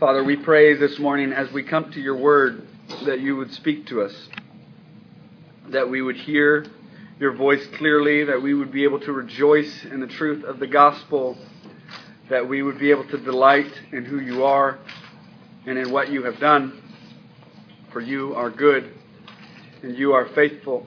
Father, we pray this morning as we come to your word that you would speak to us, that we would hear your voice clearly, that we would be able to rejoice in the truth of the gospel, that we would be able to delight in who you are and in what you have done. For you are good and you are faithful.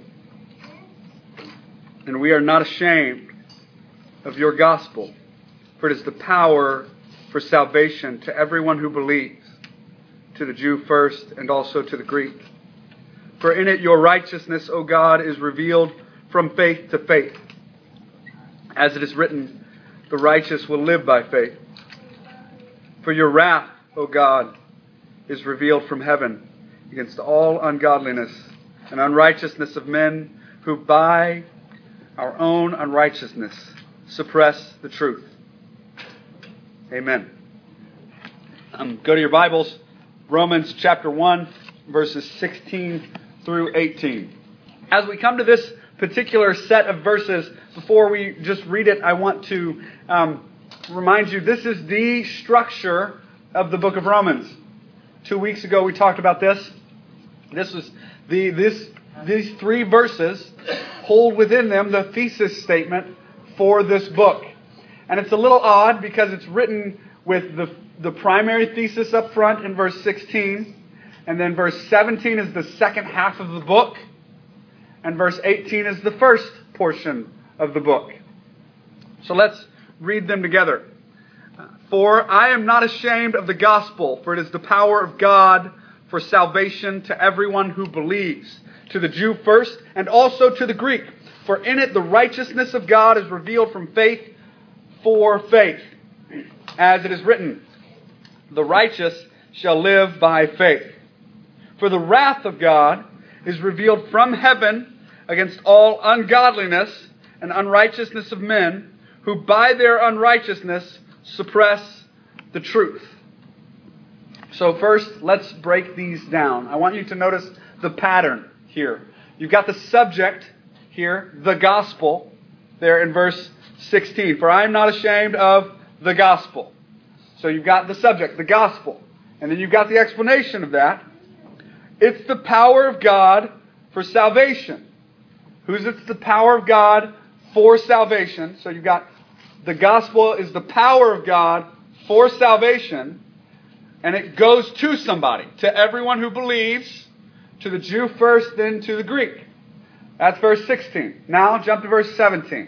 And we are not ashamed of your gospel, for it is the power for salvation to everyone who believes, to the Jew first and also to the Greek. For in it your righteousness, O God, is revealed from faith to faith. As it is written, the righteous will live by faith. For your wrath, O God, is revealed from heaven against all ungodliness and unrighteousness of men who by our own unrighteousness suppress the truth. Amen. Go to your Bibles, Romans chapter 1, verses 16 through 18. As we come to this particular set of verses, before we just read it, I want to remind you this is the structure of the book of Romans. 2 weeks ago we talked about this. These three verses hold within them the thesis statement for this book. And it's a little odd because it's written with the primary thesis up front in verse 16. And then verse 17 is the second half of the book. And verse 18 is the first portion of the book. So let's read them together. For I am not ashamed of the gospel, for it is the power of God for salvation to everyone who believes, to the Jew first and also to the Greek. For in it the righteousness of God is revealed from faith for faith. As it is written, the righteous shall live by faith. For the wrath of God is revealed from heaven against all ungodliness and unrighteousness of men who by their unrighteousness suppress the truth. So first, let's break these down. I want you to notice the pattern here. You've got the subject here, the gospel, there in verse 16. For I am not ashamed of the gospel. So you've got the subject, the gospel. And then you've got the explanation of that. It's the power of God for salvation. It's the power of God for salvation. So you've got the gospel is the power of God for salvation. And it goes to somebody, to everyone who believes, to the Jew first, then to the Greek. That's verse 16. Now jump to verse 17.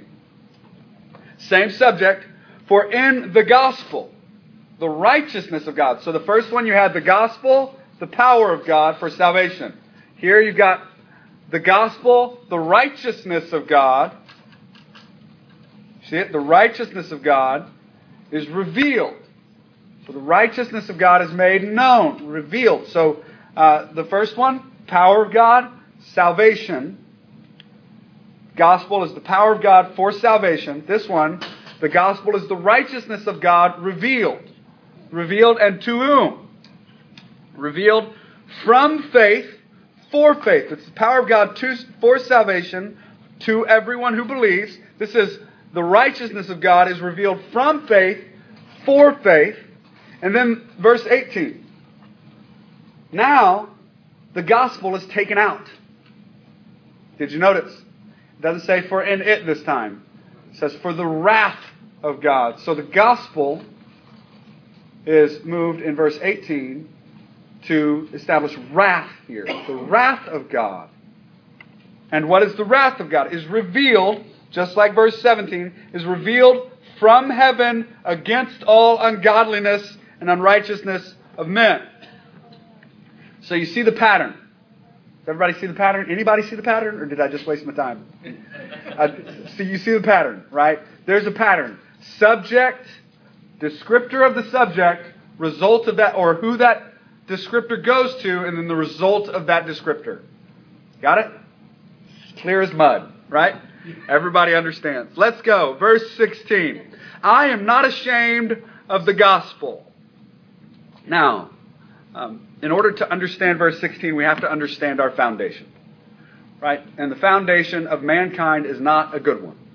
Same subject. For in the gospel, the righteousness of God. So the first one you had the gospel, the power of God for salvation. Here you've got the gospel, the righteousness of God. See it? The righteousness of God is revealed. So the righteousness of God is made known, revealed. So the first one, power of God, salvation. Gospel is the power of God for salvation. This one, the gospel is the righteousness of God revealed. Revealed and to whom? Revealed from faith for faith. It's the power of God for salvation to everyone who believes. This is the righteousness of God is revealed from faith for faith. And then verse 18. Now, the gospel is taken out. Did you notice? It doesn't say for in it this time. It says for the wrath of God. So the gospel is moved in verse 18 to establish wrath here. The wrath of God. And what is the wrath of God? Is revealed, just like verse 17, is revealed from heaven against all ungodliness and unrighteousness of men. So you see the pattern. Does everybody see the pattern? Anybody see the pattern? Or did I just waste my time? So you see the pattern, right? There's a pattern. Subject, descriptor of the subject, result of that, or who that descriptor goes to, and then the result of that descriptor. Got it? Clear as mud, right? Everybody understands. Let's go. Verse 16. I am not ashamed of the gospel. Now, in order to understand verse 16, we have to understand our foundation. Right? And the foundation of mankind is not a good one.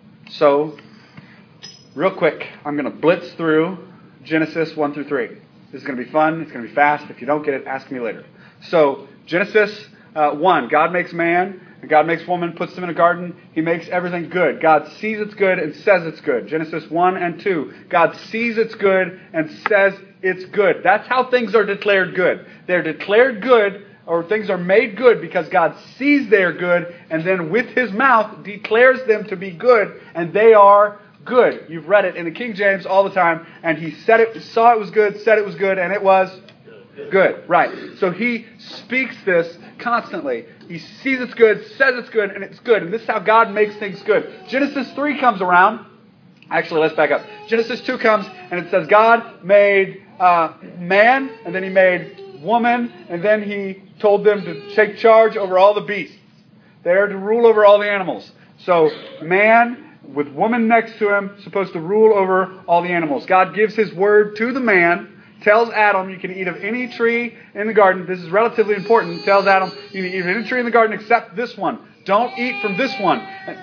So, real quick, I'm going to blitz through Genesis 1 through 3. This is going to be fun. It's going to be fast. If you don't get it, ask me later. So Genesis 1, God makes man, and God makes woman, puts them in a garden. He makes everything good. God sees it's good and says it's good. Genesis 1 and 2, God sees it's good and says it's good. That's how things are declared good. They're declared good, or things are made good because God sees they're good, and then with His mouth declares them to be good, and they are good. You've read it in the King James all the time, and He said it, saw it was good, said it was good, and it was good. Right. So He speaks this constantly. He sees it's good, says it's good, and it's good. And this is how God makes things good. Genesis 3 comes around. Actually, let's back up. Genesis 2 comes, and it says God made man, and then He made woman, and then He told them to take charge over all the beasts. They are to rule over all the animals. So man with woman next to him, supposed to rule over all the animals. God gives His word to the man, tells Adam you can eat of any tree in the garden. This is relatively important. Tells Adam you can eat of any tree in the garden except this one. Don't eat from this one.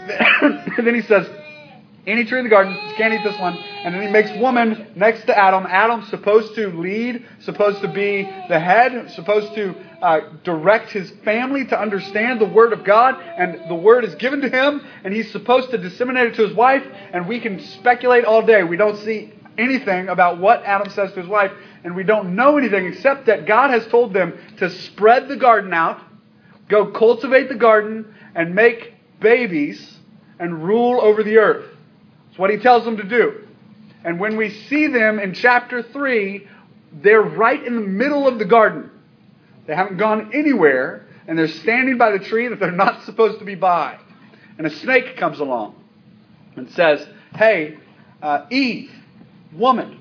And then He says, any tree in the garden, you can't eat this one. And then He makes woman next to Adam. Adam's supposed to lead, supposed to be the head, supposed to direct his family to understand the Word of God. And the Word is given to him, and he's supposed to disseminate it to his wife. And we can speculate all day. We don't see anything about what Adam says to his wife, and we don't know anything except that God has told them to spread the garden out, go cultivate the garden, and make babies, and rule over the earth. It's what He tells them to do. And when we see them in chapter 3, they're right in the middle of the garden. They haven't gone anywhere, and they're standing by the tree that they're not supposed to be by. And a snake comes along and says, hey, Eve, woman,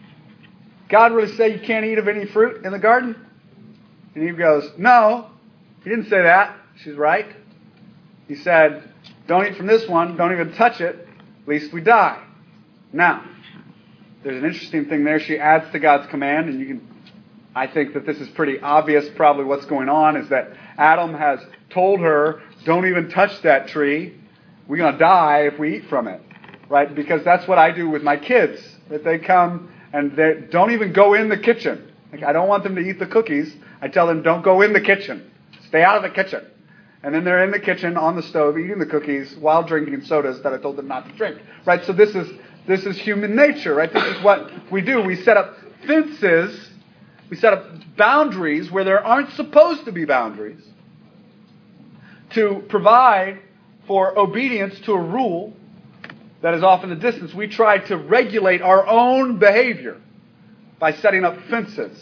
God really say you can't eat of any fruit in the garden? And Eve goes, no, He didn't say that. She's right. He said, don't eat from this one, don't even touch it, lest we die. Now, there's an interesting thing there. She adds to God's command, and I think that this is pretty obvious. Probably what's going on is that Adam has told her, don't even touch that tree. We're going to die if we eat from it. Right? Because that's what I do with my kids. That they come and they don't even go in the kitchen. Like, I don't want them to eat the cookies. I tell them, don't go in the kitchen. Stay out of the kitchen. And then they're in the kitchen on the stove eating the cookies while drinking sodas that I told them not to drink. Right? So this is human nature. Right? This is what we do. We set up fences. We set up boundaries where there aren't supposed to be boundaries to provide for obedience to a rule that is off in the distance. We try to regulate our own behavior by setting up fences.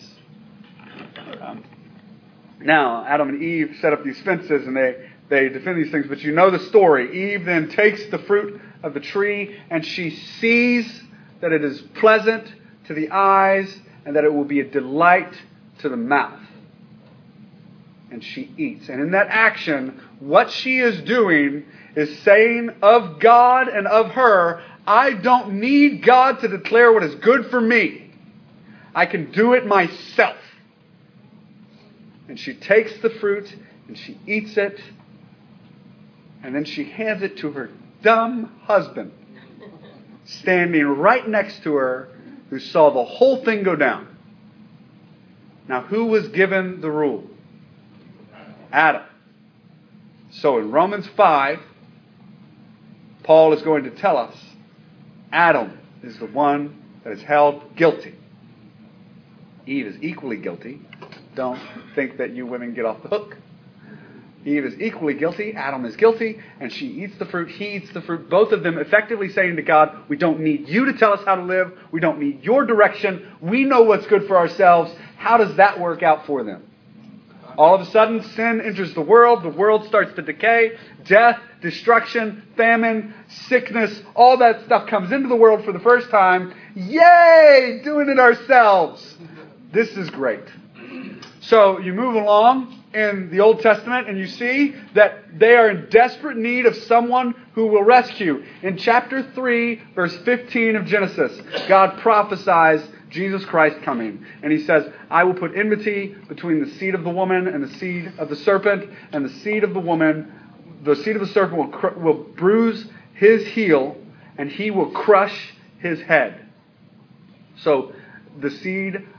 Now, Adam and Eve set up these fences, and they defend these things, but you know the story. Eve then takes the fruit of the tree, and she sees that it is pleasant to the eyes, and that it will be a delight to the mouth. And she eats. And in that action, what she is doing is saying of God and of her, I don't need God to declare what is good for me. I can do it myself. And she takes the fruit and she eats it. And then she hands it to her dumb husband, standing right next to her, who saw the whole thing go down. Now, who was given the rule? Adam. So in Romans 5, Paul is going to tell us Adam is the one that is held guilty. Eve is equally guilty. Don't think that you women get off the hook. Eve is equally guilty. Adam is guilty. And she eats the fruit. He eats the fruit. Both of them effectively saying to God, we don't need you to tell us how to live. We don't need your direction. We know what's good for ourselves. How does that work out for them? All of a sudden, sin enters the world. The world starts to decay. Death, destruction, famine, sickness, all that stuff comes into the world for the first time. Yay! Doing it ourselves. This is great. So you move along in the Old Testament and you see that they are in desperate need of someone who will rescue. In chapter 3, verse 15 of Genesis, God prophesies Jesus Christ coming. And He says, I will put enmity between the seed of the woman and the seed of the serpent. And the seed of the woman, the seed of the serpent will bruise his heel, and he will crush his head. So the seed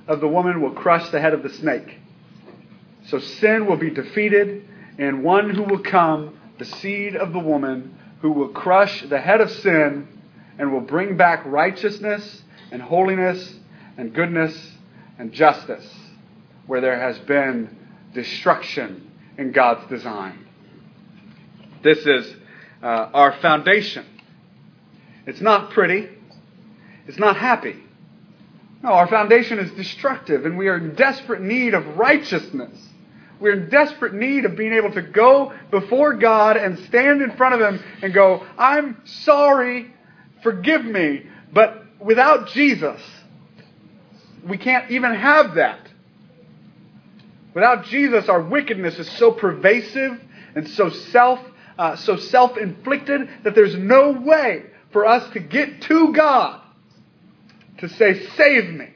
of the woman will crush the head of the snake. So sin will be defeated, and one who will come, the seed of the woman, who will crush the head of sin and will bring back righteousness and holiness and goodness and justice where there has been destruction in God's design. This is our foundation. It's not pretty. It's not happy. No, our foundation is destructive, and we are in desperate need of righteousness. We're in desperate need of being able to go before God and stand in front of Him and go, I'm sorry, forgive me. But without Jesus, we can't even have that. Without Jesus, our wickedness is so pervasive and so self-inflicted that there's no way for us to get to God to say, save me.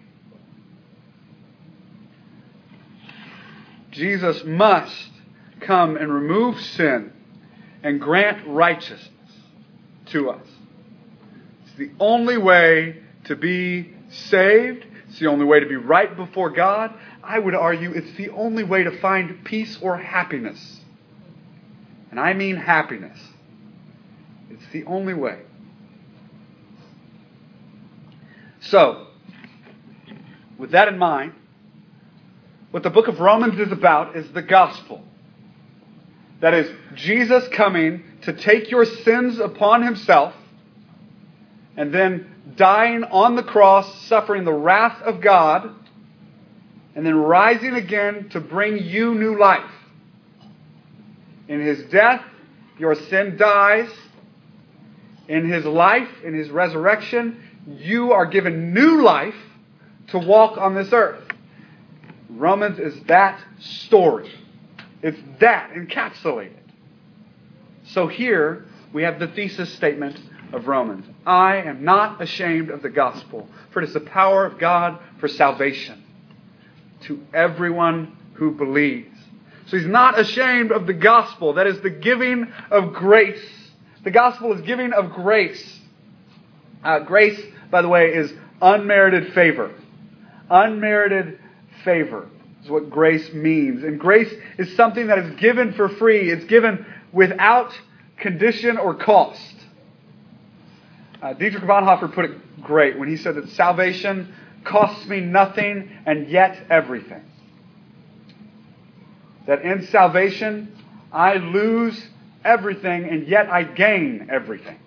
Jesus must come and remove sin and grant righteousness to us. It's the only way to be saved. It's the only way to be right before God. I would argue it's the only way to find peace or happiness. And I mean happiness. It's the only way. So, with that in mind, what the book of Romans is about is the gospel. That is, Jesus coming to take your sins upon Himself and then dying on the cross, suffering the wrath of God, and then rising again to bring you new life. In His death, your sin dies. In His life, in His resurrection, you are given new life to walk on this earth. Romans is that story. It's that encapsulated. So here we have the thesis statement of Romans. I am not ashamed of the gospel, for it is the power of God for salvation to everyone who believes. So he's not ashamed of the gospel. That is the giving of grace. The gospel is giving of grace. Grace, by the way, is unmerited favor. Unmerited favor is what grace means. And grace is something that is given for free. It's given without condition or cost. Dietrich Bonhoeffer put it great when he said that salvation costs me nothing and yet everything. That in salvation, I lose everything and yet I gain everything.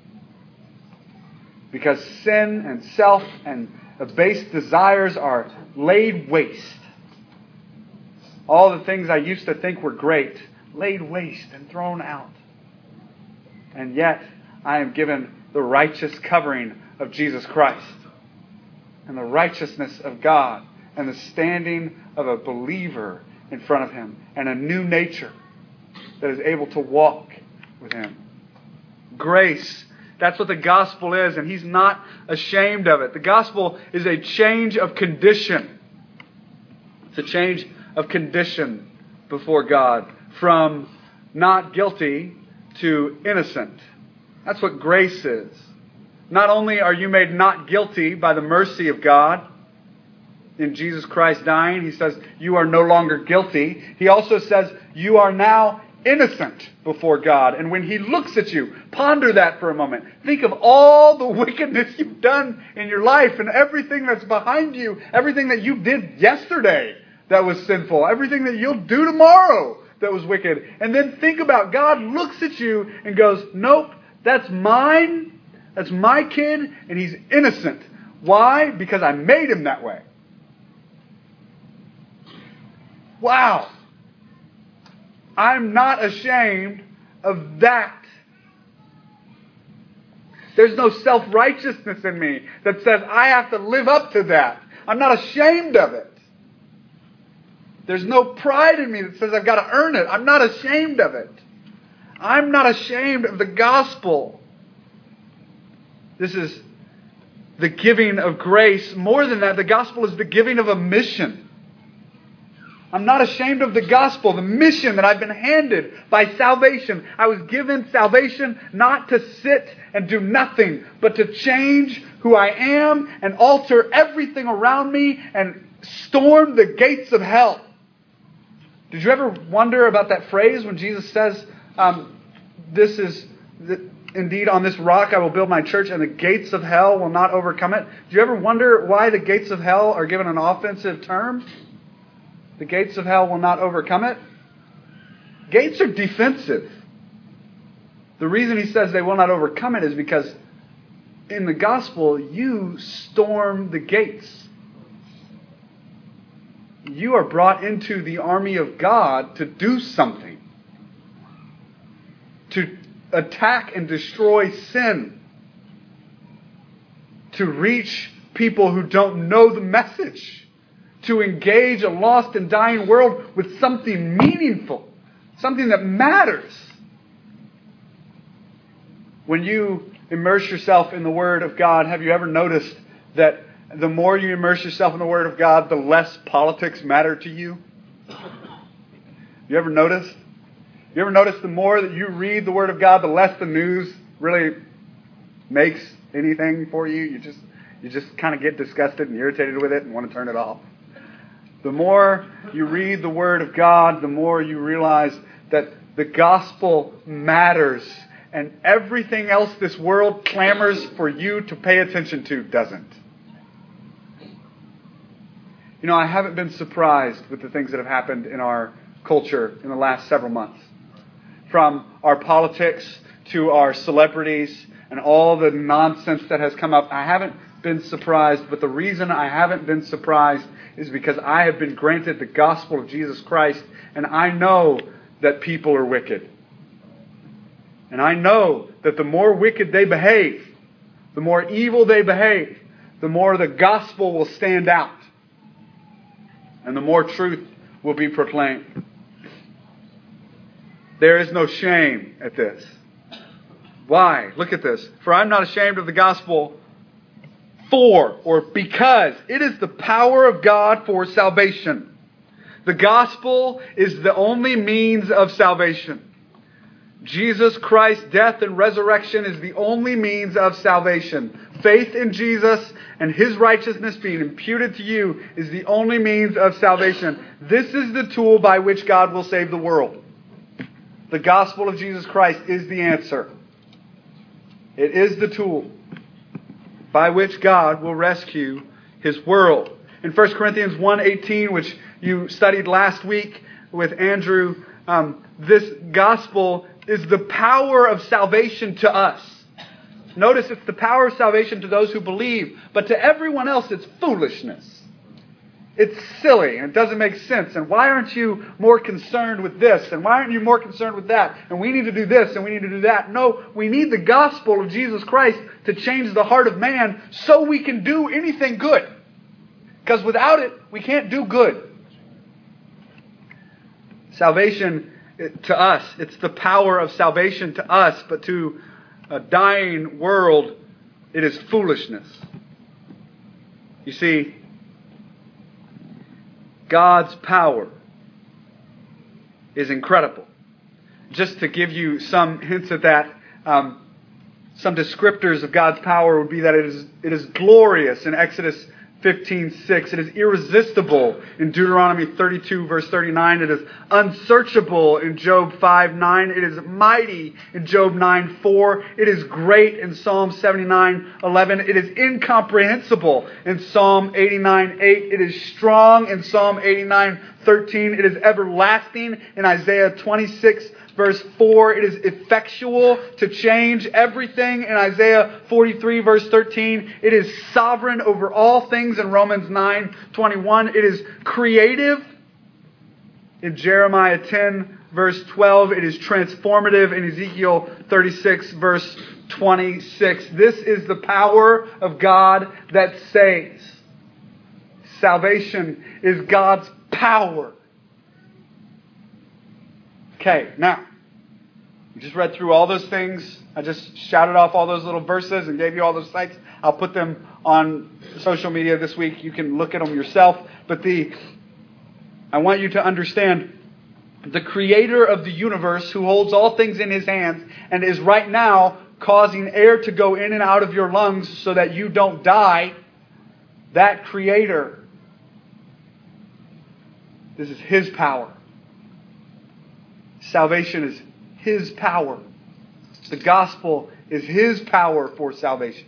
Because sin and self and base desires are laid waste. All the things I used to think were great, laid waste and thrown out. And yet, I am given the righteous covering of Jesus Christ. And the righteousness of God. And the standing of a believer in front of Him. And a new nature that is able to walk with Him. Grace. That's what the gospel is, and he's not ashamed of it. The gospel is a change of condition. It's a change of condition before God. From not guilty to innocent. That's what grace is. Not only are you made not guilty by the mercy of God in Jesus Christ dying, He says you are no longer guilty. He also says you are now innocent before God. And when He looks at you, ponder that for a moment. Think of all the wickedness you've done in your life and everything that's behind you, everything that you did yesterday that was sinful, everything that you'll do tomorrow that was wicked. And then think about God looks at you and goes, nope, that's mine, that's my kid, and he's innocent. Why? Because I made him that way. Wow. I'm not ashamed of that. There's no self-righteousness in me that says I have to live up to that. I'm not ashamed of it. There's no pride in me that says I've got to earn it. I'm not ashamed of it. I'm not ashamed of the gospel. This is the giving of grace. More than that, the gospel is the giving of a mission. I'm not ashamed of the gospel, the mission that I've been handed by salvation. I was given salvation not to sit and do nothing, but to change who I am and alter everything around me and storm the gates of hell. Did you ever wonder about that phrase when Jesus says, indeed on this rock I will build my church and the gates of hell will not overcome it? Do you ever wonder why the gates of hell are given an offensive term? The gates of hell will not overcome it. Gates are defensive. The reason he says they will not overcome it is because in the gospel, you storm the gates. You are brought into the army of God to do something. To attack and destroy sin. To reach people who don't know the message. To engage a lost and dying world with something meaningful. Something that matters. When you immerse yourself in the Word of God, have you ever noticed that the more you immerse yourself in the Word of God, the less politics matter to you? You ever notice? You ever notice the more that you read the Word of God, the less the news really makes anything for you? You just kind of get disgusted and irritated with it and want to turn it off. The more you read the Word of God, the more you realize that the gospel matters. And everything else this world clamors for you to pay attention to doesn't. You know, I haven't been surprised with the things that have happened in our culture in the last several months. From our politics to our celebrities and all the nonsense that has come up. I haven't been surprised, but the reason I haven't been surprised is because I have been granted the gospel of Jesus Christ, and I know that people are wicked. And I know that the more wicked they behave, the more evil they behave, the more the gospel will stand out. And the more truth will be proclaimed. There is no shame at this. Why? Look at this. For I'm not ashamed of the gospel because it is the power of God for salvation. The gospel is the only means of salvation. Jesus Christ's death and resurrection is the only means of salvation. Faith in Jesus and His righteousness being imputed to you is the only means of salvation. This is the tool by which God will save the world. The gospel of Jesus Christ is the answer. It is the tool by which God will rescue His world. In 1 Corinthians 1:18, which you studied last week with Andrew, this gospel is the power of salvation to us. Notice it's the power of salvation to those who believe, but to everyone else it's foolishness. It's silly and it doesn't make sense. And why aren't you more concerned with this? And why aren't you more concerned with that? And we need to do this and we need to do that. No, we need the gospel of Jesus Christ to change the heart of man so we can do anything good. Because without it, we can't do good. Salvation to us, it's the power of salvation to us, but to a dying world, it is foolishness. You see, God's power is incredible. Just to give you some hints at that, some descriptors of God's power would be that it is glorious in Exodus 15:6. It is irresistible in Deuteronomy 32 verse 39. It is unsearchable in Job 5:9. It is mighty in Job 9:4. It is great in Psalm 79:11. It is incomprehensible in Psalm 89:8. It is strong in Psalm 89:13. It is everlasting in Isaiah 26 verse 4, it is effectual to change everything in Isaiah 43 verse 13. It is sovereign over all things in Romans 9:21. It is creative in Jeremiah 10 verse 12. It is transformative in Ezekiel 36 verse 26. This is the power of God that saves. Salvation is God's power. Okay, now, we just read through all those things. I just shouted off all those little verses and gave you all those sites. I'll put them on social media this week. You can look at them yourself. But I want you to understand the creator of the universe who holds all things in His hands and is right now causing air to go in and out of your lungs so that you don't die. That creator This is His power. Salvation is His power. The gospel is His power for salvation.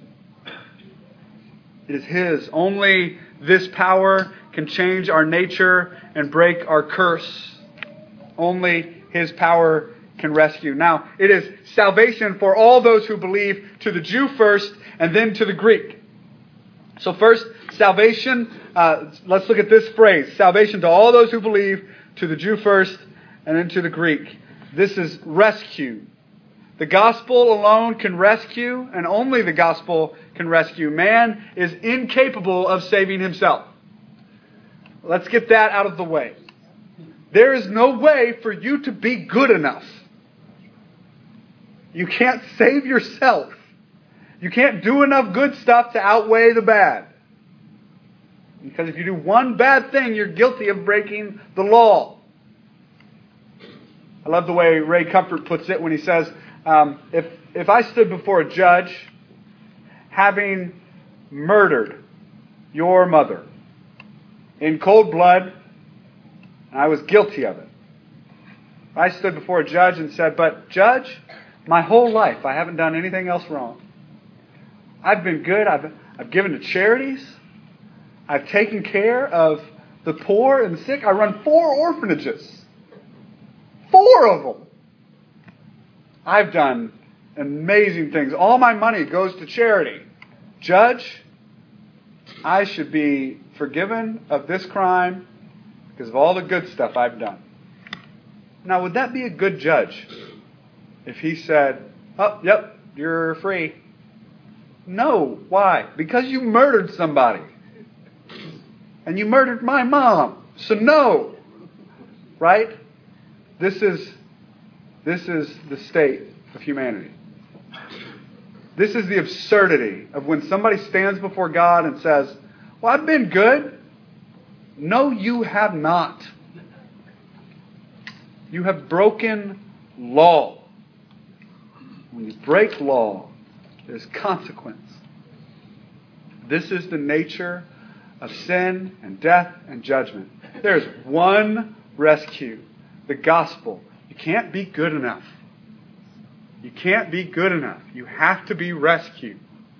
It is His. Only this power can change our nature and break our curse. Only His power can rescue. Now, it is salvation for all those who believe, to the Jew first and then to the Greek. So first, salvation, let's look at this phrase. Salvation to all those who believe, to the Jew first and then to the Greek. This is rescue. The gospel alone can rescue, and only the gospel can rescue. Man is incapable of saving himself. Let's get that out of the way. There is no way for you to be good enough. You can't save yourself. You can't do enough good stuff to outweigh the bad. Because if you do one bad thing, you're guilty of breaking the law. I love the way Ray Comfort puts it when he says, if I stood before a judge having murdered your mother in cold blood, and I was guilty of it, I stood before a judge and said, but judge, my whole life I haven't done anything else wrong. I've been good. I've given to charities. I've taken care of the poor and sick. I run 4 orphanages. 4 of them. I've done amazing things. All my money goes to charity. Judge, I should be forgiven of this crime because of all the good stuff I've done. Now, would that be a good judge if he said, oh, yep, you're free? No. Why? Because you murdered somebody. And you murdered my mom. So no. Right? This is the state of humanity. This is the absurdity of when somebody stands before God and says, well, I've been good. No, you have not. You have broken law. When you break law, there's consequence. This is the nature of sin and death and judgment. There's one rescue, the gospel. You can't be good enough. You can't be good enough. You have to be rescued.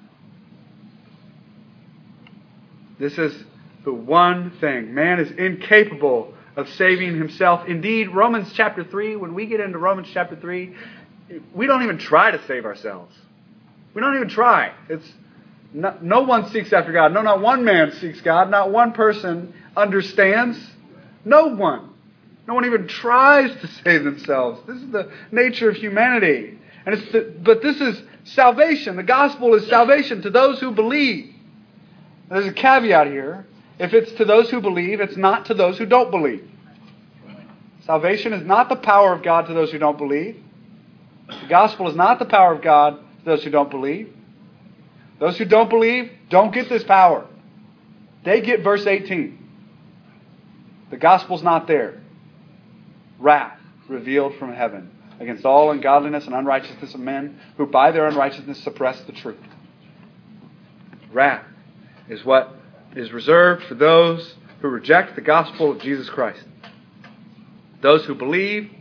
This is the one thing. Man is incapable of saving himself. Indeed, Romans chapter 3, when we get into Romans chapter 3, we don't even try to save ourselves. We don't even try. No one seeks after God. No, not one man seeks God. Not one person understands. No one. No one even tries to save themselves. This is the nature of humanity. But this is salvation. The gospel is salvation to those who believe. There's a caveat here. If it's to those who believe, it's not to those who don't believe. Salvation is not the power of God to those who don't believe. The gospel is not the power of God to those who don't believe. Those who don't believe don't get this power. They get verse 18. The gospel's not there. Wrath revealed from heaven against all ungodliness and unrighteousness of men who by their unrighteousness suppress the truth. Wrath is what is reserved for those who reject the gospel of Jesus Christ. Those who believe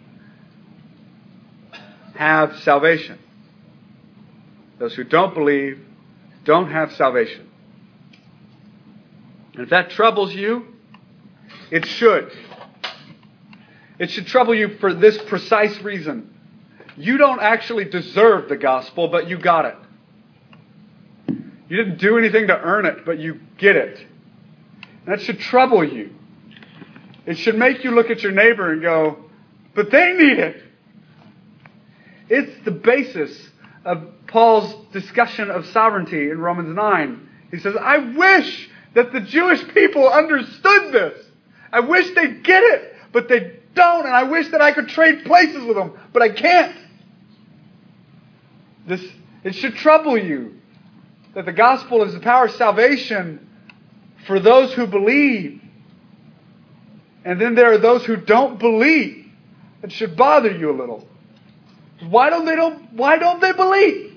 have salvation. Those who don't believe don't have salvation. And if that troubles you, it should. It should trouble you for this precise reason. You don't actually deserve the gospel, but you got it. You didn't do anything to earn it, but you get it. And that should trouble you. It should make you look at your neighbor and go, but they need it. It's the basis of Paul's discussion of sovereignty in Romans 9. He says, I wish that the Jewish people understood this. I wish they'd get it, but they don't. And I wish that I could trade places with them, but I can't. It should trouble you that the gospel is the power of salvation for those who believe. And then there are those who don't believe. It should bother you a little. Why don't they believe?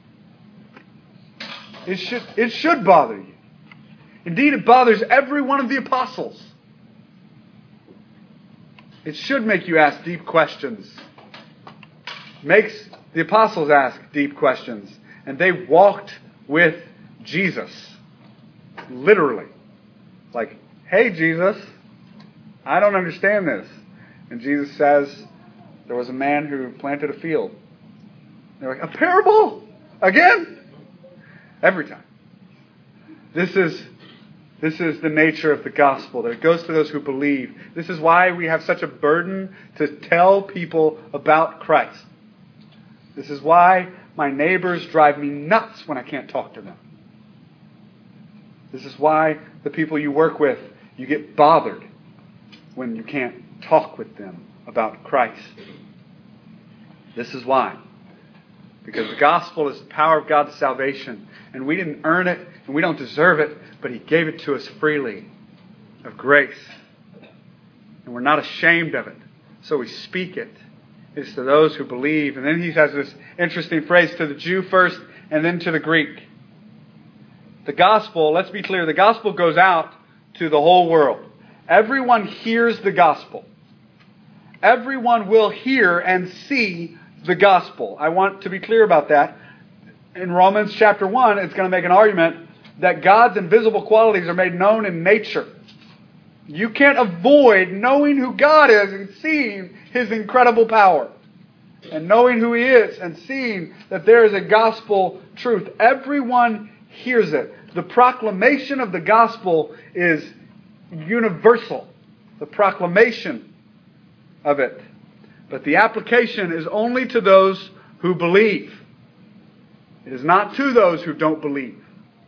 It should bother you. Indeed, it bothers every one of the apostles. It should make you ask deep questions. Makes the apostles ask deep questions. And they walked with Jesus. Literally. Like, hey, Jesus, I don't understand this. And Jesus says, there was a man who planted a field. They're like, a parable? Again? Every time. This is the nature of the gospel, that it goes to those who believe. This is why we have such a burden to tell people about Christ. This is why my neighbors drive me nuts when I can't talk to them. This is why the people you work with, you get bothered when you can't talk with them about Christ. This is why. Because the gospel is the power of God's salvation. And we didn't earn it, and we don't deserve it, but He gave it to us freely, of grace. And we're not ashamed of it. So we speak it. It's to those who believe. And then He has this interesting phrase, to the Jew first, and then to the Greek. The gospel, let's be clear, the gospel goes out to the whole world. Everyone hears the gospel. Everyone will hear and see the gospel. I want to be clear about that. In Romans chapter 1, it's going to make an argument that God's invisible qualities are made known in nature. You can't avoid knowing who God is and seeing His incredible power. And knowing who He is and seeing that there is a gospel truth. Everyone hears it. The proclamation of the gospel is universal. The proclamation of it. But the application is only to those who believe. It is not to those who don't believe.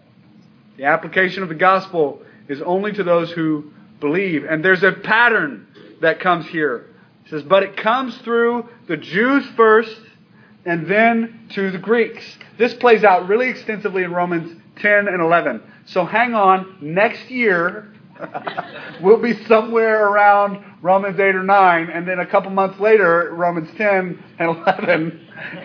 The application of the gospel is only to those who believe. And there's a pattern that comes here. It says, but it comes through the Jews first and then to the Greeks. This plays out really extensively in Romans 10 and 11. So hang on. Next year, we'll be somewhere around Romans 8 or 9, and then a couple months later, Romans 10 and 11.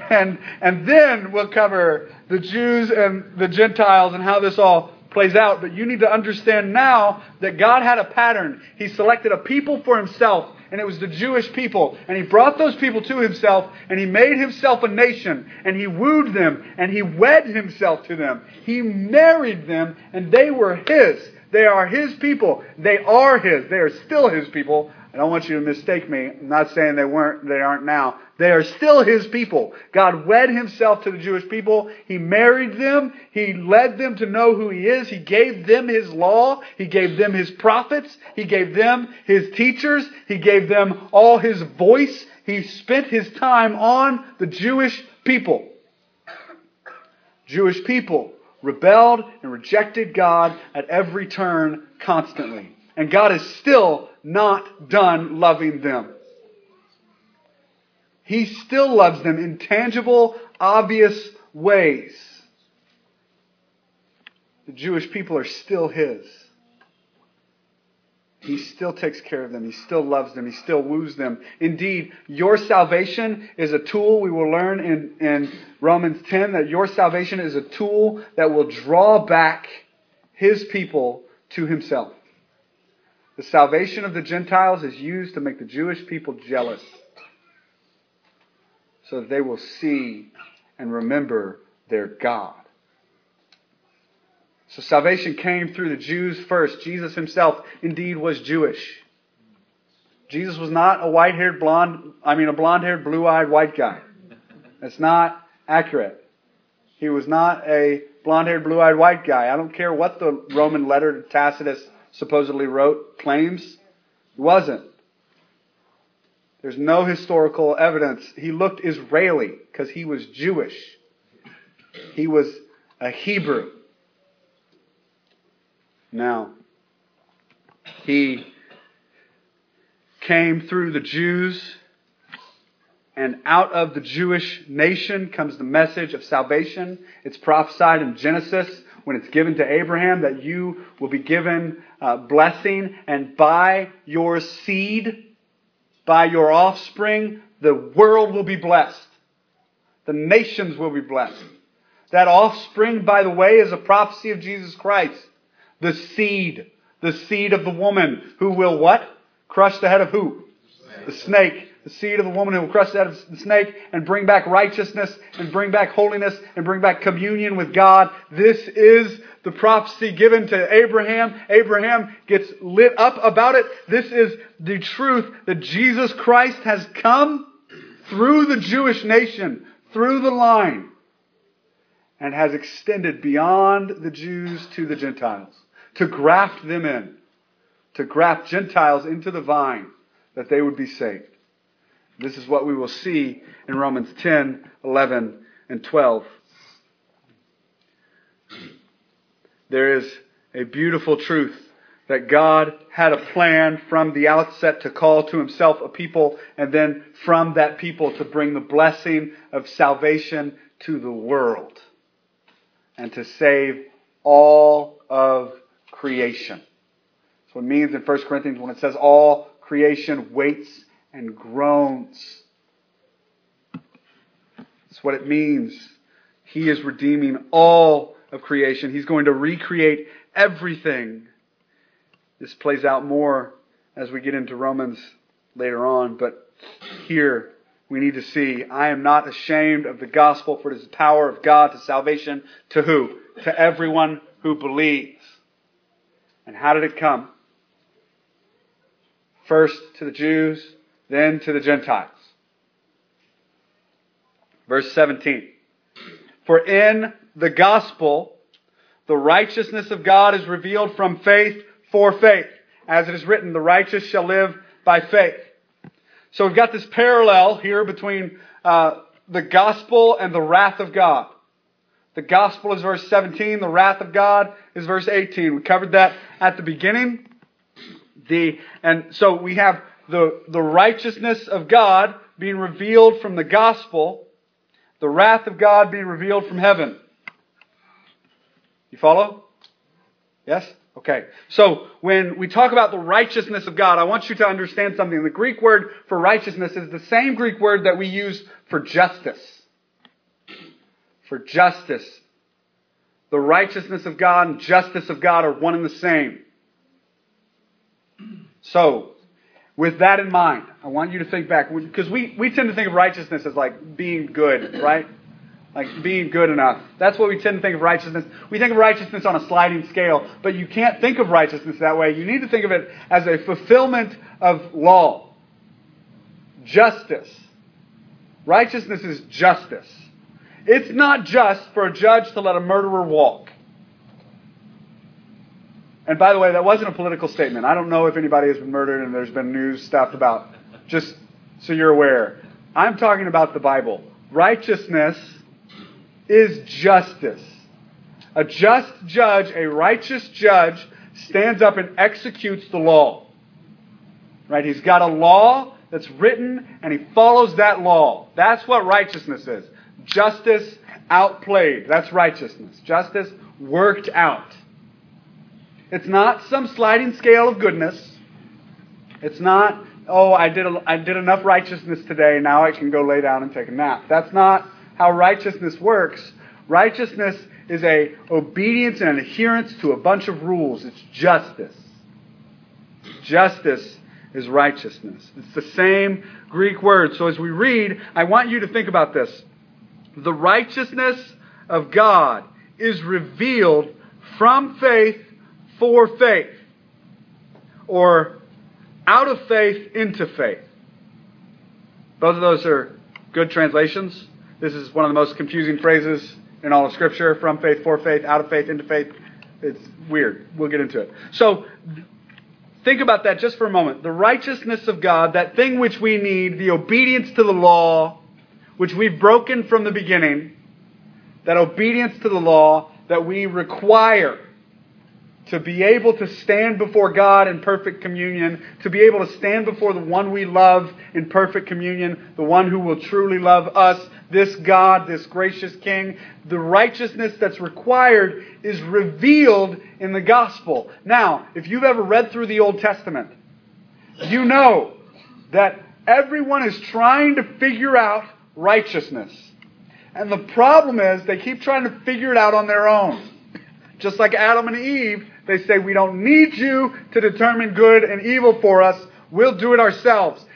And then we'll cover the Jews and the Gentiles and how this all plays out. But you need to understand now that God had a pattern. He selected a people for Himself, and it was the Jewish people. And He brought those people to Himself, and He made Himself a nation, and He wooed them, and He wed Himself to them. He married them, and they were His. They are His people. They are His. They are still His people. I don't want you to mistake me. I'm not saying they aren't now. They are still His people. God wed Himself to the Jewish people. He married them. He led them to know who He is. He gave them His law. He gave them His prophets. He gave them His teachers. He gave them all His voice. He spent His time on the Jewish people. Jewish people rebelled and rejected God at every turn constantly. And God is still not done loving them. He still loves them in tangible, obvious ways. The Jewish people are still His. He still takes care of them. He still loves them. He still woos them. Indeed, your salvation is a tool. We will learn in Romans 10 that your salvation is a tool that will draw back His people to Himself. The salvation of the Gentiles is used to make the Jewish people jealous, so that they will see and remember their God. So salvation came through the Jews first. Jesus Himself indeed was Jewish. Jesus was not a blonde-haired, blue-eyed white guy. That's not accurate. He was not a blonde-haired, blue-eyed white guy. I don't care what the Roman letter Tacitus supposedly wrote, claims. He wasn't. There's no historical evidence. He looked Israeli because He was Jewish. He was a Hebrew. Now, He came through the Jews, and out of the Jewish nation comes the message of salvation. It's prophesied in Genesis when it's given to Abraham that you will be given blessing, and by your seed, by your offspring, the world will be blessed. The nations will be blessed. That offspring, by the way, is a prophecy of Jesus Christ. The seed of the woman who will what? Crush the head of who? the snake, the seed of the woman who will crush that of the snake and bring back righteousness and bring back holiness and bring back communion with God. This is the prophecy given to Abraham. Abraham gets lit up about it. This is the truth that Jesus Christ has come through the Jewish nation, through the line, and has extended beyond the Jews to the Gentiles, to graft them in, to graft Gentiles into the vine, that they would be saved. This is what we will see in Romans 10, 11, and 12. There is a beautiful truth that God had a plan from the outset to call to himself a people, and then from that people to bring the blessing of salvation to the world and to save all of creation. That's what it means in 1 Corinthians when it says all creation waits and groans. That's what it means. He is redeeming all of creation. He's going to recreate everything. This plays out more as we get into Romans later on, but here we need to see, I am not ashamed of the gospel, for it is the power of God to salvation to who? To everyone who believes. And how did it come? First to the Jews, then to the Gentiles. Verse 17. For in the gospel, the righteousness of God is revealed from faith for faith. As it is written, the righteous shall live by faith. So we've got this parallel here between the gospel and the wrath of God. The gospel is verse 17. The wrath of God is verse 18. We covered that at the beginning. And so we have the righteousness of God being revealed from the gospel. The wrath of God being revealed from heaven. You follow? Yes? Okay. So when we talk about the righteousness of God, I want you to understand something. The Greek word for righteousness is the same Greek word that we use for justice. For justice. The righteousness of God and justice of God are one and the same. So, with that in mind, I want you to think back, because we tend to think of righteousness as like being good, right? Like being good enough. That's what we tend to think of righteousness. We think of righteousness on a sliding scale, but you can't think of righteousness that way. You need to think of it as a fulfillment of law. Justice. Righteousness is justice. It's not just for a judge to let a murderer walk. And by the way, that wasn't a political statement. I don't know if anybody has been murdered and there's been news stuff about, just so you're aware. I'm talking about the Bible. Righteousness is justice. A just judge, a righteous judge, stands up and executes the law. Right? He's got a law that's written and he follows that law. That's what righteousness is. Justice outplayed. That's righteousness. Justice worked out. It's not some sliding scale of goodness. It's not, I did enough righteousness today, now I can go lay down and take a nap. That's not how righteousness works. Righteousness is a obedience and an adherence to a bunch of rules. It's justice. Justice is righteousness. It's the same Greek word. So as we read, I want you to think about this. The righteousness of God is revealed from faith for faith, or out of faith into faith. Both of those are good translations. This is one of the most confusing phrases in all of Scripture. From faith, for faith, out of faith, into faith. It's weird. We'll get into it. So, think about that just for a moment. The righteousness of God, that thing which we need, the obedience to the law, which we've broken from the beginning, that obedience to the law that we require to be able to stand before God in perfect communion, to be able to stand before the one we love in perfect communion, the one who will truly love us, this God, this gracious King. The righteousness that's required is revealed in the gospel. Now, if you've ever read through the Old Testament, you know that everyone is trying to figure out righteousness. And the problem is they keep trying to figure it out on their own. Just like Adam and Eve, they say, we don't need you to determine good and evil for us. We'll do it ourselves.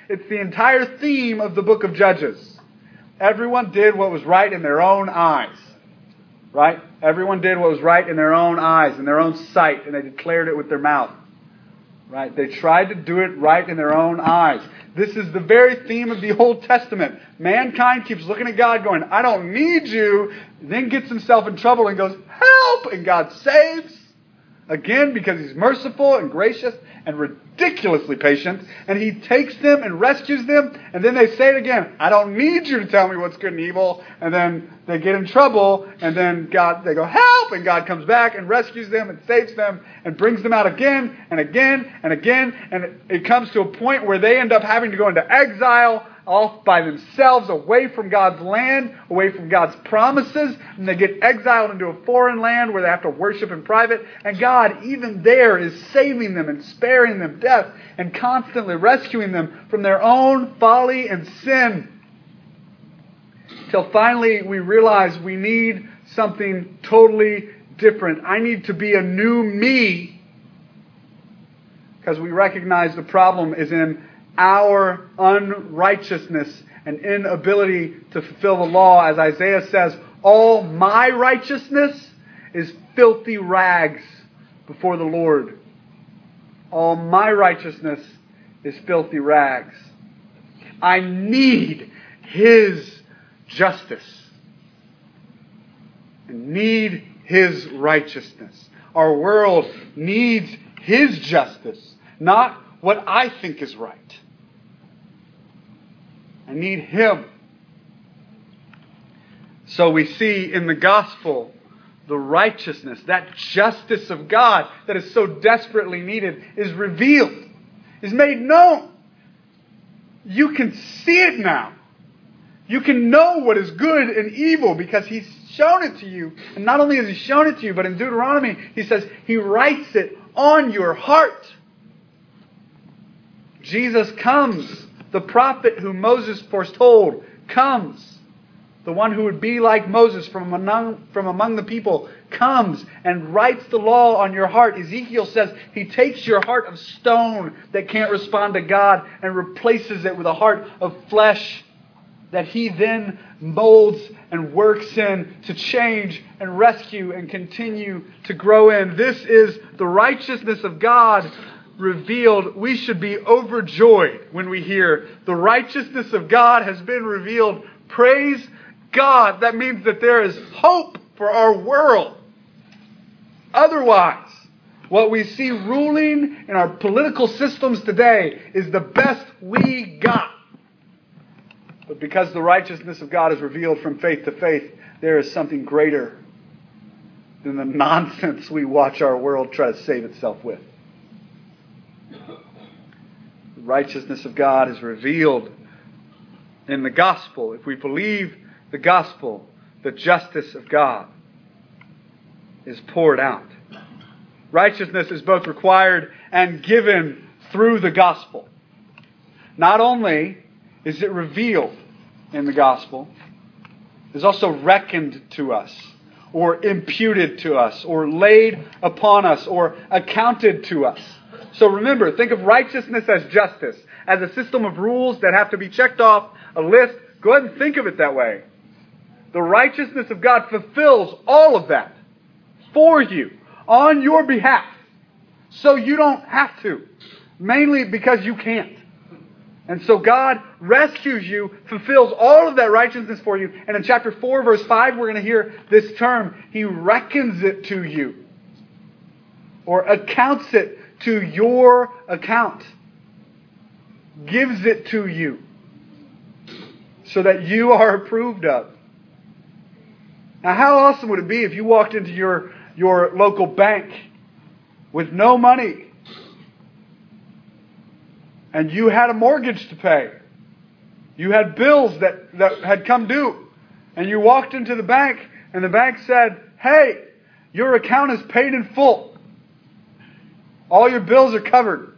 It's the entire theme of the book of Judges. Everyone did what was right in their own eyes. Right? Everyone did what was right in their own eyes, in their own sight, and they declared it with their mouth. Right? They tried to do it right in their own eyes. This is the very theme of the Old Testament. Mankind keeps looking at God going, I don't need you, then gets himself in trouble and goes, help! And God saves. Again, because He's merciful and gracious and ridiculously patient. And He takes them and rescues them. And then they say it again. I don't need you to tell me what's good and evil. And then they get in trouble. And then they go, help! And God comes back and rescues them and saves them and brings them out again and again and again. And it comes to a point where they end up having to go into exile off by themselves, away from God's land, away from God's promises, and they get exiled into a foreign land where they have to worship in private. And God, even there, is saving them and sparing them death and constantly rescuing them from their own folly and sin. Till finally we realize we need something totally different. I need to be a new me, because we recognize the problem is in our unrighteousness and inability to fulfill the law. As Isaiah says, all my righteousness is filthy rags before the Lord. All my righteousness is filthy rags. I need His justice. I need His righteousness. Our world needs His justice, not what I think is right. I need Him. So we see in the gospel the righteousness, that justice of God that is so desperately needed, is revealed, is made known. You can see it now. You can know what is good and evil because He's shown it to you. And not only has He shown it to you, but in Deuteronomy He says He writes it on your heart. Jesus comes. The prophet whom Moses foretold comes. The one who would be like Moses from among the people comes and writes the law on your heart. Ezekiel says He takes your heart of stone that can't respond to God and replaces it with a heart of flesh that He then molds and works in to change and rescue and continue to grow in. This is the righteousness of God revealed. We should be overjoyed when we hear the righteousness of God has been revealed. Praise God. That means that there is hope for our world. Otherwise, what we see ruling in our political systems today is the best we got. But because the righteousness of God is revealed from faith to faith, there is something greater than the nonsense we watch our world try to save itself with. The righteousness of God is revealed in the gospel. If we believe the gospel, the justice of God is poured out. Righteousness is both required and given through the gospel. Not only is it revealed in the gospel, it is also reckoned to us, or imputed to us, or laid upon us, or accounted to us. So remember, think of righteousness as justice, as a system of rules that have to be checked off a list. Go ahead and think of it that way. The righteousness of God fulfills all of that for you, on your behalf, so you don't have to, mainly because you can't. And so God rescues you, fulfills all of that righteousness for you. And in chapter 4, verse 5, we're going to hear this term. He reckons it to you, or accounts it to your account. Gives it to you so that you are approved of. Now, how awesome would it be if you walked into your local bank with no money and you had a mortgage to pay? You had bills that had come due. And you walked into the bank and the bank said, hey, your account is paid in full. All your bills are covered.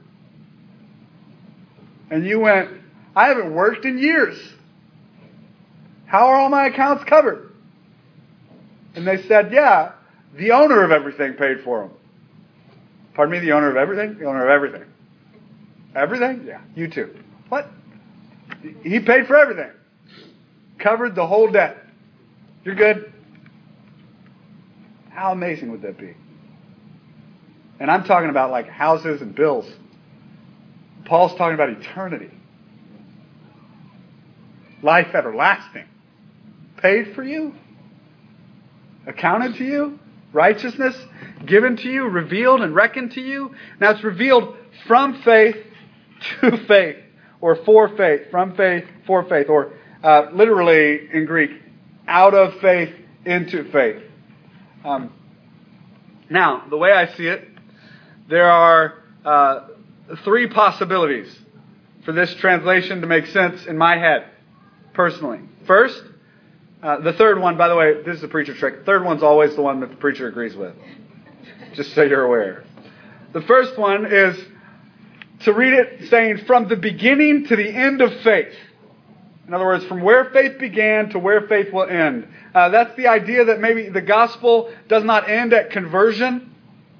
And you went, I haven't worked in years. How are all my accounts covered? And they said, yeah, the owner of everything paid for them. Pardon me, the owner of everything? The owner of everything. Everything? Yeah, you too. What? He paid for everything. Covered the whole debt. You're good. How amazing would that be? And I'm talking about like houses and bills. Paul's talking about eternity. Life everlasting. Paid for you. Accounted to you. Righteousness given to you. Revealed and reckoned to you. Now it's revealed from faith to faith. Or for faith. From faith, for faith. Or literally in Greek, out of faith into faith. Now, the way I see it, there are three possibilities for this translation to make sense in my head, personally. First, the third one, by the way, this is a preacher trick. The third one's always the one that the preacher agrees with. Just so you're aware. The first one is to read it saying from the beginning to the end of faith. In other words, from where faith began to where faith will end. That's the idea that maybe the gospel does not end at conversion,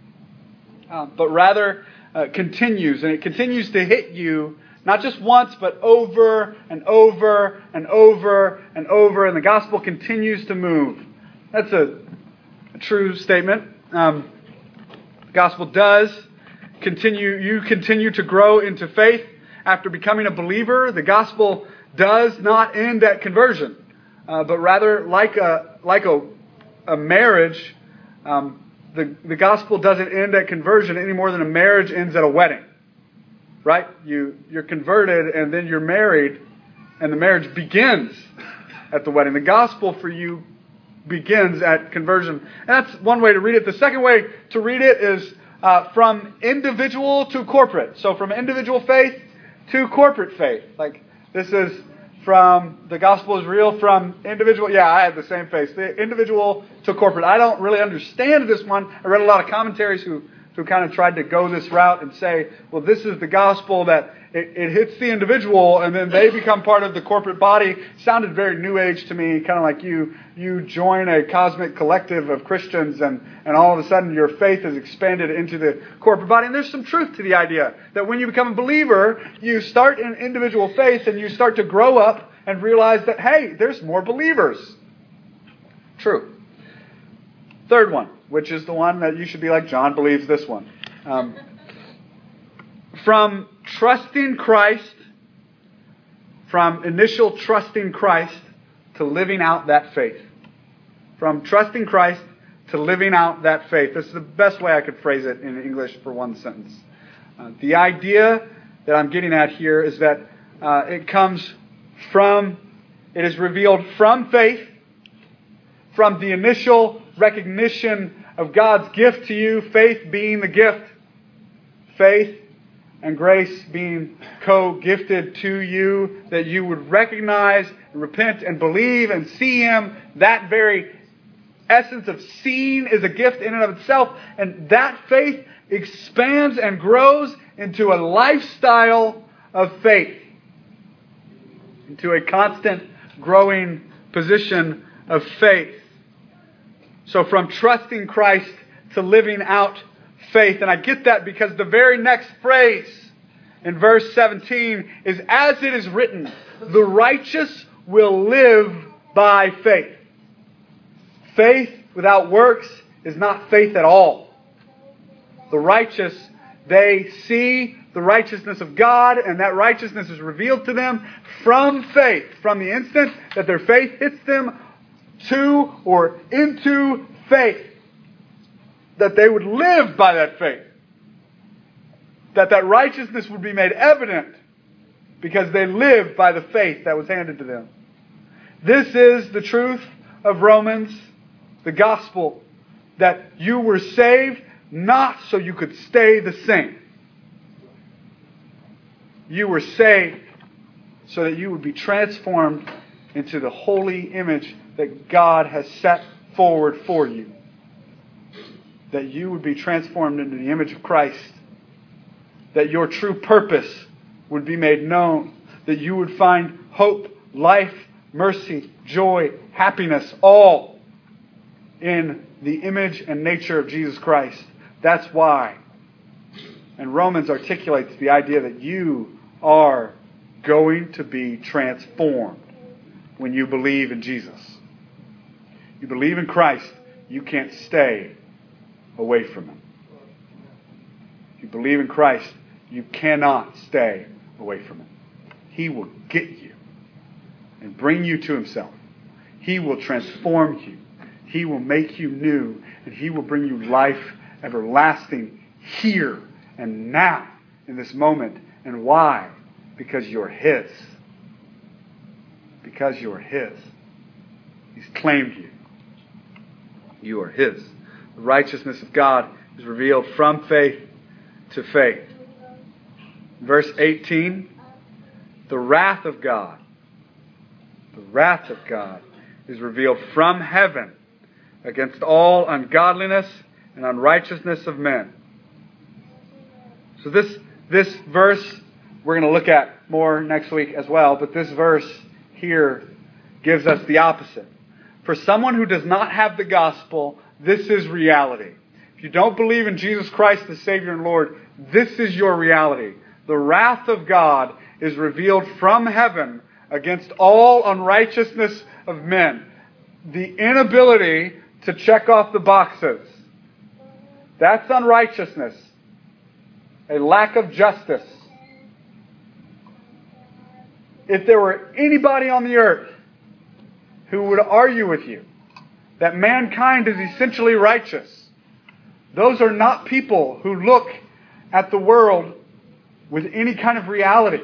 but rather continues. And it continues to hit you, not just once, but over and over and over and over. And the gospel continues to move. That's a true statement. The gospel does continue. You continue to grow into faith after becoming a believer. The gospel does not end at conversion, but rather like a marriage, the gospel doesn't end at conversion any more than a marriage ends at a wedding, right? You're converted and then you're married, and the marriage begins at the wedding. The gospel for you begins at conversion, and that's one way to read it. The second way to read it is from individual to corporate. So from individual faith to corporate faith, like. This is from, the gospel is real from individual. Yeah, I had the same face. The individual to corporate. I don't really understand this one. I read a lot of commentaries who kind of tried to go this route and say, well, this is the gospel that it hits the individual and then they become part of the corporate body. Sounded very New Age to me, kind of like you join a cosmic collective of Christians and all of a sudden your faith is expanded into the corporate body. And there's some truth to the idea that when you become a believer, you start in individual faith and you start to grow up and realize that, hey, there's more believers. True. Third one, which is the one that you should be like, John believes this one. From trusting Christ, from initial trusting Christ to living out that faith. From trusting Christ to living out that faith. This is the best way I could phrase it in English for one sentence. The idea that I'm getting at here is that it is revealed from faith, from the initial recognition of God's gift to you, faith being the gift, faith and grace being co-gifted to you, that you would recognize and repent and believe and see Him. That very essence of seeing is a gift in and of itself. And that faith expands and grows into a lifestyle of faith, into a constant growing position of faith. So from trusting Christ to living out faith. And I get that because the very next phrase in verse 17 is, as it is written, the righteous will live by faith. Faith without works is not faith at all. The righteous, they see the righteousness of God, and that righteousness is revealed to them from faith, from the instant that their faith hits them to or into faith, that they would live by that faith, that righteousness would be made evident because they lived by the faith that was handed to them. This is the truth of Romans, the gospel, that you were saved not so you could stay the same. You were saved so that you would be transformed into the holy image that God has set forward for you. That you would be transformed into the image of Christ. That your true purpose would be made known. That you would find hope, life, mercy, joy, happiness, all in the image and nature of Jesus Christ. That's why. And Romans articulates the idea that you are going to be transformed when you believe in Jesus. You believe in Christ, you can't stay away from Him. If you believe in Christ, you cannot stay away from Him. He will get you and bring you to Himself. He will transform you. He will make you new, and He will bring you life everlasting here and now in this moment. And why? Because you're His. Because you're His. He's claimed you. You are His. The righteousness of God is revealed from faith to faith. Verse 18, the wrath of God is revealed from heaven against all ungodliness and unrighteousness of men. So this verse we're going to look at more next week as well, but this verse here gives us the opposite. For someone who does not have the gospel, this is reality. If you don't believe in Jesus Christ, the Savior and Lord, this is your reality. The wrath of God is revealed from heaven against all unrighteousness of men. The inability to check off the boxes. That's unrighteousness. A lack of justice. If there were anybody on the earth who would argue with you that mankind is essentially righteous, those are not people who look at the world with any kind of reality.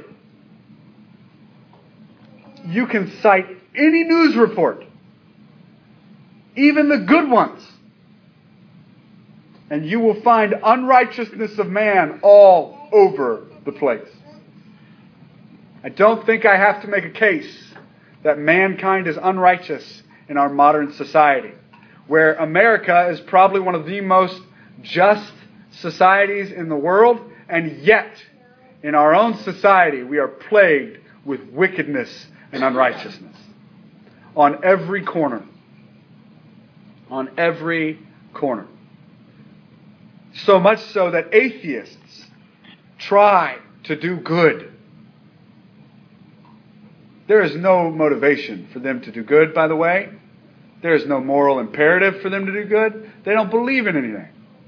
You can cite any news report, even the good ones, and you will find unrighteousness of man all over the place. I don't think I have to make a case that mankind is unrighteous in our modern society, where America is probably one of the most just societies in the world, and yet in our own society we are plagued with wickedness and unrighteousness on every corner. On every corner. So much so that atheists try to do good. There is no motivation for them to do good, by the way. There is no moral imperative for them to do good. They don't believe in anything.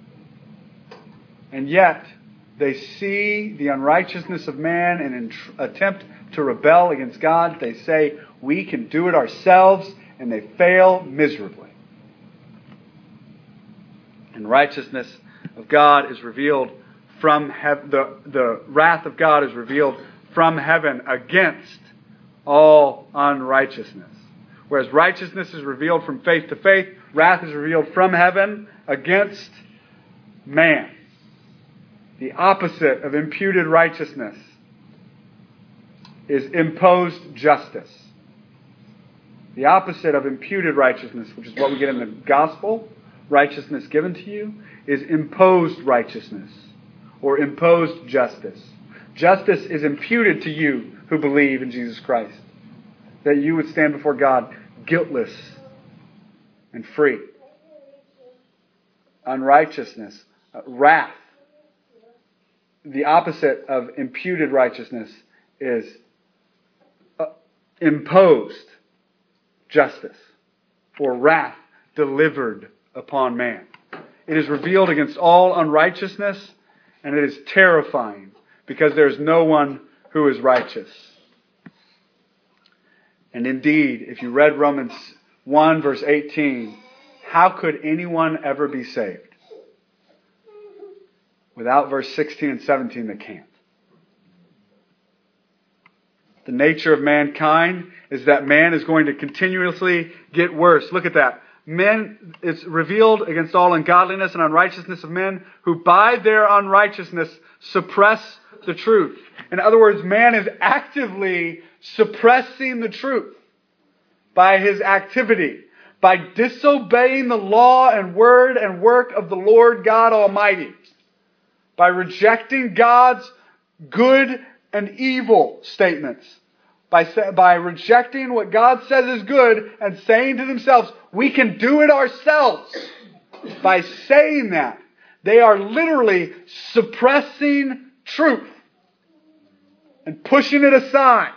And yet, they see the unrighteousness of man and in attempt to rebel against God, they say, we can do it ourselves, and they fail miserably. And righteousness of God is revealed from heaven. The wrath of God is revealed from heaven against all unrighteousness. Whereas righteousness is revealed from faith to faith, wrath is revealed from heaven against man. The opposite of imputed righteousness is imposed justice. The opposite of imputed righteousness, which is what we get in the gospel, righteousness given to you, is imposed righteousness or imposed justice. Justice is imputed to you who believe in Jesus Christ, that you would stand before God guiltless and free. Unrighteousness, wrath. The opposite of imputed righteousness is imposed justice or wrath delivered upon man. It is revealed against all unrighteousness, and it is terrifying because there is no one who is righteous. And indeed, if you read Romans 1 verse 18, how could anyone ever be saved? Without verse 16 and 17, they can't. The nature of mankind is that man is going to continuously get worse. Look at that. Men, it's revealed against all ungodliness and unrighteousness of men who by their unrighteousness suppress the truth. In other words, man is actively suppressing the truth by his activity, by disobeying the law and word and work of the Lord God Almighty, by rejecting God's good and evil statements, by rejecting what God says is good and saying to themselves, we can do it ourselves. By saying that, they are literally suppressing truth. and pushing it aside.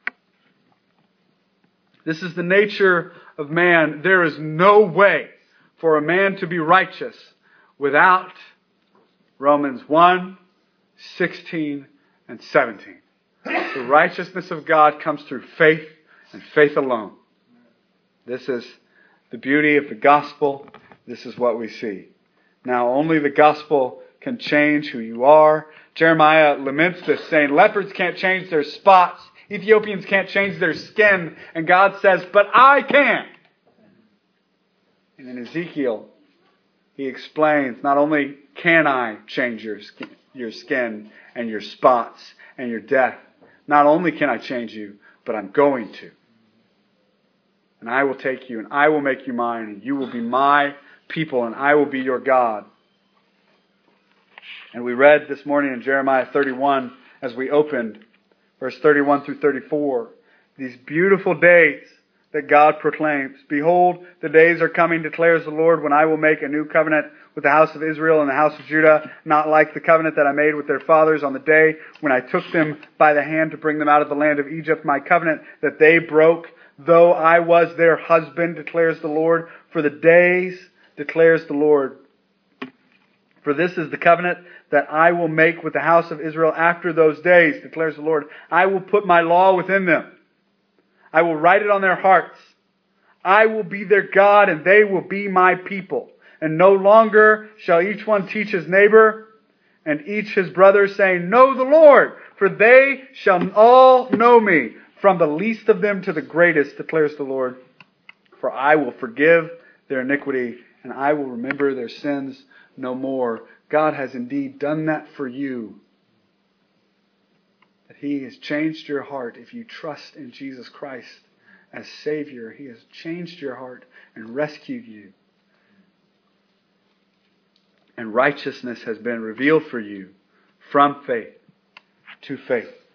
This is the nature of man. There is no way for a man to be righteous without Romans 1, 16, and 17. The righteousness of God comes through faith and faith alone. This is the beauty of the gospel. This is what we see. Now, only the gospel can change who you are. Jeremiah laments this, saying, leopards can't change their spots. Ethiopians can't change their skin. And God says, but I can. And in Ezekiel, he explains, not only can I change your skin and your spots and your death, not only can I change you, but I'm going to. And I will take you and I will make you mine, and you will be my people, and I will be your God. And we read this morning in Jeremiah 31 as we opened, verse 31 through 34, these beautiful days that God proclaims. Behold, the days are coming, declares the Lord, when I will make a new covenant with the house of Israel and the house of Judah, not like the covenant that I made with their fathers on the day when I took them by the hand to bring them out of the land of Egypt, my covenant that they broke, though I was their husband, declares the Lord. For the days, declares the Lord. For this is the covenant that I will make with the house of Israel after those days, declares the Lord. I will put my law within them. I will write it on their hearts. I will be their God, and they will be my people. And no longer shall each one teach his neighbor and each his brother, saying, know the Lord, for they shall all know me, from the least of them to the greatest, declares the Lord. For I will forgive their iniquity, and I will remember their sins no more. God has indeed done that for you. That He has changed your heart if you trust in Jesus Christ as Savior. He has changed your heart and rescued you. And righteousness has been revealed for you from faith to faith.